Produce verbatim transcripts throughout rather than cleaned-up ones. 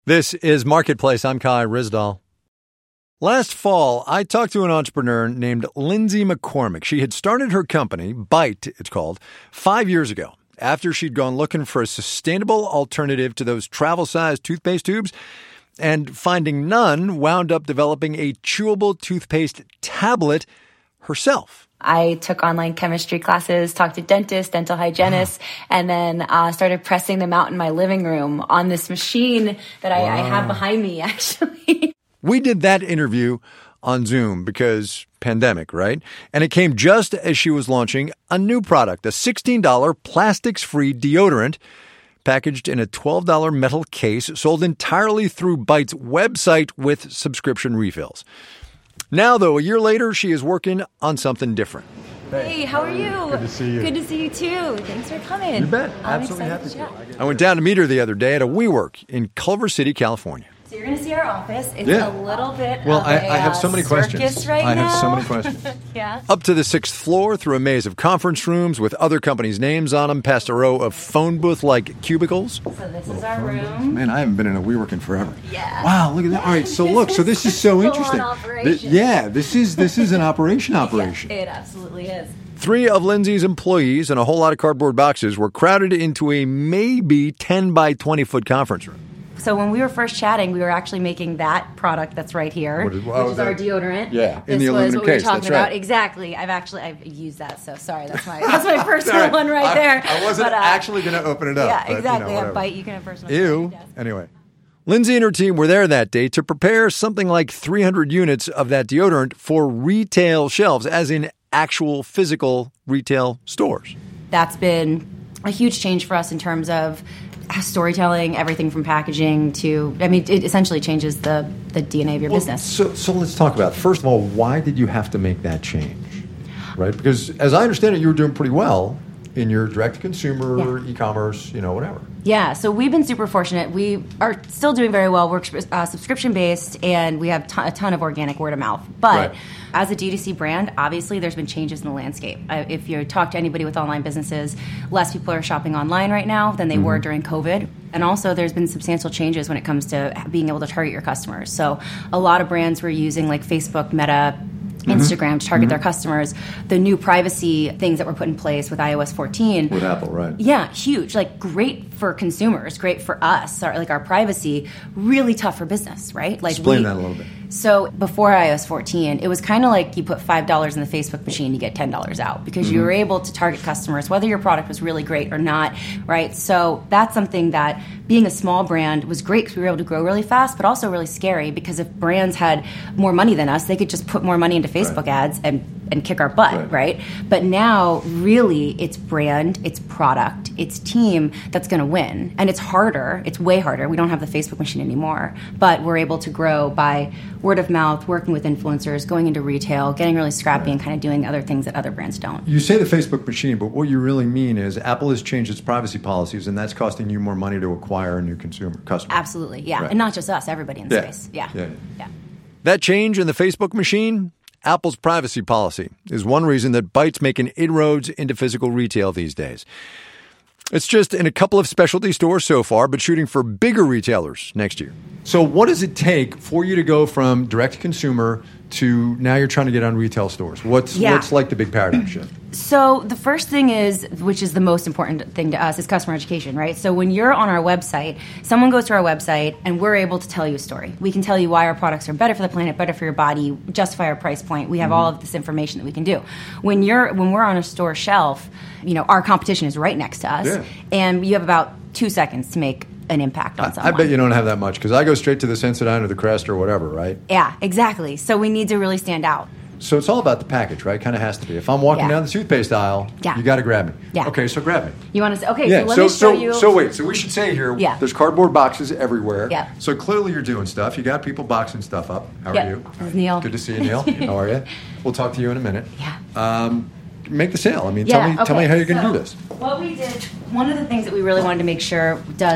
This is Marketplace. I'm Kai Rizdal. Last fall, I talked to an entrepreneur named Lindsay McCormick. She had started her company, Byte, it's called, five years ago, after she'd gone looking for a sustainable alternative to those travel-sized toothpaste tubes, and finding none, wound up developing a chewable toothpaste tablet herself. I took online chemistry classes, talked to dentists, dental hygienists, and then uh, started pressing them out in my living room on this machine that I, wow. I have behind me, actually. We did that interview on Zoom because pandemic, right? And it came just as she was launching a new product, a sixteen dollars plastics-free deodorant packaged in a twelve dollars metal case, sold entirely through Byte's website with subscription refills. Now, though, a year later, she is working on something different. Hey, how are you? Good to see you. Good to see you, too. Thanks for coming. You bet. I'm Absolutely happy to. to. I went down to meet her the other day at a WeWork in Culver City, California. So you're going to see our office. It's yeah. a little bit well, of I, a I have so many uh, questions. Right I now. have so many questions. Yeah. Up to the sixth floor, through a maze of conference rooms with other companies' names on them, past a row of phone booth-like cubicles. So this is our room. Man, I haven't been in a WeWork in forever. Yeah. Wow, look at that. All right, so look, so this is so interesting. Th- yeah, this is this is an operation operation. Yeah, it absolutely is. Three of Lindsay's employees and a whole lot of cardboard boxes were crowded into a maybe ten by twenty foot conference room. So when we were first chatting, we were actually making that product that's right here, what is, oh, which is that, our deodorant. Yeah, in this the aluminum was what case. we were talking that's about. right. Exactly. I've actually I've used that. So sorry, that's my that's my personal right. one right I, there. I wasn't but, uh, actually going to open it up. Yeah, but, exactly. You know, At Byte, you can have personal. Ew. Yes. Anyway, Lindsay and her team were there that day to prepare something like three hundred units of that deodorant for retail shelves, as in actual physical retail stores. That's been a huge change for us in terms of storytelling, everything from packaging to, I mean, it essentially changes the, the D N A of your well, business. So, so let's talk about, first of all, why did you have to make that change? Right? Because as I understand it, you were doing pretty well in your direct-to-consumer, yeah. e-commerce, you know, whatever. Yeah, so we've been super fortunate. We are still doing very well. We're uh, subscription-based, and we have t- a ton of organic word of mouth. But right. as a D two C brand, obviously there's been changes in the landscape. Uh, if you talk to anybody with online businesses, less people are shopping online right now than they mm-hmm. were during COVID. And also there's been substantial changes when it comes to being able to target your customers. So a lot of brands were using like Facebook, Meta, Instagram to target mm-hmm. their customers. The new privacy things that were put in place with i O S fourteen. With Apple, right. Yeah, huge. Like great for consumers, great for us, our, like our privacy, really tough for business, right? Like Explain we, that a little bit. So before i O S fourteen, it was kind of like you put five dollars in the Facebook machine, you get ten dollars out because mm-hmm. you were able to target customers, whether your product was really great or not, right? So that's something that being a small brand was great because we were able to grow really fast, but also really scary because if brands had more money than us, they could just put more money into Facebook right. ads and and kick our butt, right. right? But now, really, it's brand, it's product, it's team that's going to win. And it's harder. It's way harder. We don't have the Facebook machine anymore. But we're able to grow by word of mouth, working with influencers, going into retail, getting really scrappy right. and kind of doing other things that other brands don't. You say the Facebook machine, but what you really mean is Apple has changed its privacy policies, and that's costing you more money to acquire a new consumer customer. Absolutely, yeah. Right. And not just us, everybody in the yeah. space. Yeah. Yeah. yeah. That change in the Facebook machine? Apple's privacy policy is one reason that Byte's making inroads into physical retail these days. It's just in a couple of specialty stores so far, but shooting for bigger retailers next year. So what does it take for you to go from direct-to-consumer to now you're trying to get on retail stores? What's yeah. what's like the big paradigm shift? So the first thing is, which is the most important thing to us, is customer education, right? So when you're on our website, someone goes to our website and we're able to tell you a story. We can tell you why our products are better for the planet, better for your body, justify our price point. We have mm-hmm. all of this information that we can do. When you're when we're on a store shelf, you know, our competition is right next to us, yeah. and you have about two seconds to make an impact on someone. I bet you don't have that much because I go straight to the Sensodyne or the Crest or whatever, right? Yeah, exactly. So we need to really stand out. So it's all about the package, right? Kind of has to be. If I'm walking yeah. down the toothpaste aisle, yeah. you got to grab me. Yeah. Okay, so grab me. You want to say, okay, yeah. so let so, me show so, you. So wait, so we should say here, yeah. there's cardboard boxes everywhere. Yeah. So clearly you're doing stuff. You got people boxing stuff up. How yep. are you? This is Neil. Good to see you, Neil. How are you? We'll talk to you in a minute. Yeah. Um, make the sale. I mean, yeah, tell me okay. tell me how you're going to so do this. What we did, one of the things that we really wanted to make sure does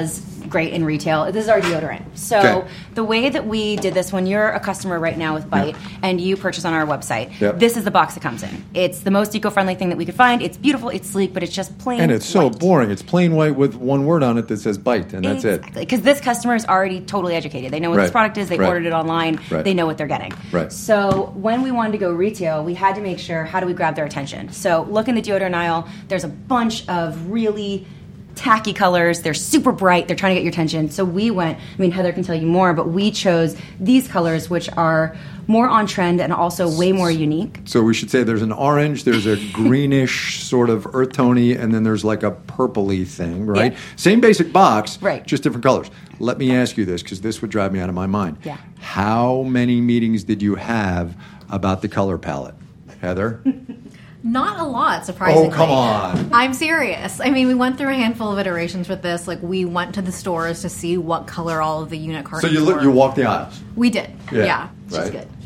great in retail. This is our deodorant. So Okay. the way that we did this, when you're a customer right now with Bite and you purchase on our website, Yep. this is the box it comes in. It's the most eco-friendly thing that we could find. It's beautiful, it's sleek, but it's just plain And it's so white. boring. It's plain white with one word on it that says bite, and that's it. Exactly, because this customer is already totally educated. They know what Right. this product is. They Right. ordered it online. Right. They know what they're getting. Right. So when we wanted to go retail, we had to make sure, how do we grab their attention? So look in the deodorant aisle. There's a bunch of really tacky colors. They're super bright. They're trying to get your attention. So we went, I mean, Heather can tell you more, but we chose these colors, which are more on trend and also way more unique. So we should say there's an orange, there's a greenish sort of earth tony, and then there's like a purpley thing, right? Yeah. Same basic box, Right. just different colors. Let me ask you this, because this would drive me out of my mind. Yeah. How many meetings did you have about the color palette, Heather? Not a lot, surprisingly. Oh, come on. I'm serious. I mean, we went through a handful of iterations with this. Like, we went to the stores to see what color all of the unit So cartons you look, were. you walk the aisles. We did. Yeah, Yeah. She's right. good.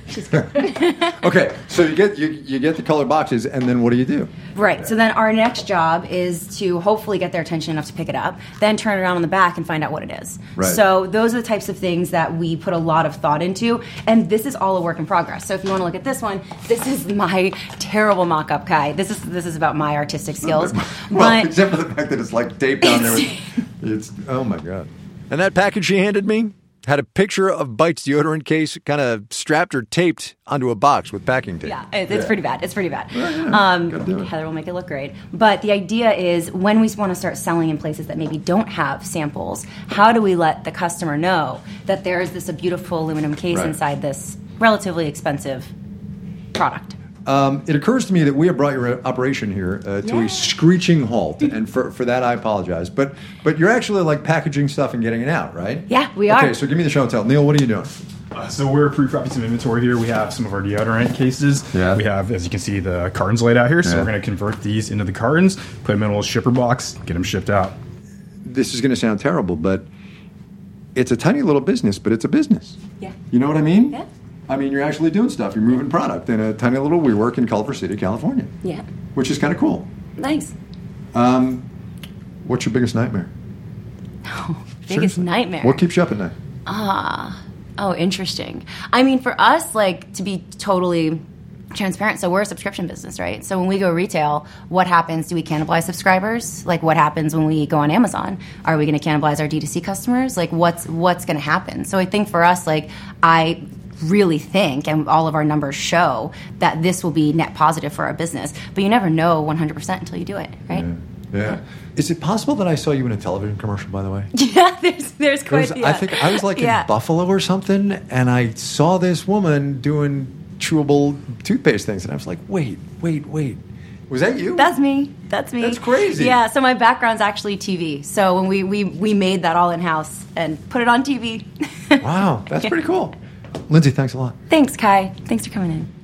Okay, so you get you, you get the color boxes, and then what do you do? Right. So then our next job is to hopefully get their attention enough to pick it up, then turn it around on the back and find out what it is. Right. So those are the types of things that we put a lot of thought into, and this is all a work in progress. So if you want to look at this one, this is my terrible mock-up, Kai. This is this is about my artistic skills. Well, but except for the fact that it's like taped on there. With, it's oh my god. And that package she handed me had a picture of Bite's deodorant case kind of strapped or taped onto a box with packing tape. yeah, it, it's Yeah. pretty bad. It's pretty bad. Gotta do Um, it. Heather will make it look great. But the idea is when we want to start selling in places that maybe don't have samples, how do we let the customer know that there is this a beautiful aluminum case Right. inside this relatively expensive product? Um, it occurs to me that we have brought your operation here uh, to Yeah. a screeching halt, and for, for that I apologize. But but you're actually like packaging stuff and getting it out, right? Yeah, we Okay, are. so give me the show and tell. Neil, what are you doing? Uh, so we're pre-prepping some inventory here. We have some of our deodorant cases. Yeah. We have, as you can see, the cartons laid out here. So Yeah. we're going to convert these into the cartons, put them in a little shipper box, get them shipped out. This is going to sound terrible, but it's a tiny little business, but it's a business. Yeah. You know what I mean? Yeah. I mean, you're actually doing stuff. You're moving product in a tiny little WeWork in Culver City, California. Yeah. Which is kind of cool. Nice. Um, what's your biggest nightmare? Biggest Seriously. nightmare. What keeps you up at night? Ah, oh, interesting. I mean, for us, like, to be totally transparent, so we're a subscription business, right? So when we go retail, what happens? Do we cannibalize subscribers? Like, what happens when we go on Amazon? Are we going to cannibalize our D two C customers? Like, what's what's going to happen? So I think for us, like, I really think, and all of our numbers show, that this will be net positive for our business. But you never know one hundred percent until you do it, right? Yeah. Is it possible that I saw you in a television commercial, by the way? Yeah, there's there's There quite. was- yeah. I think I was like Yeah. in Buffalo or something, and I saw this woman doing chewable toothpaste things, and I was like, wait, wait, wait. Was that you? That's me. That's me. That's crazy. Yeah, so my background's actually T V. So when we, we, we made that all in-house and put it on T V. Wow, that's pretty cool. Lindsay, thanks a lot. Thanks, Kai. Thanks for coming in.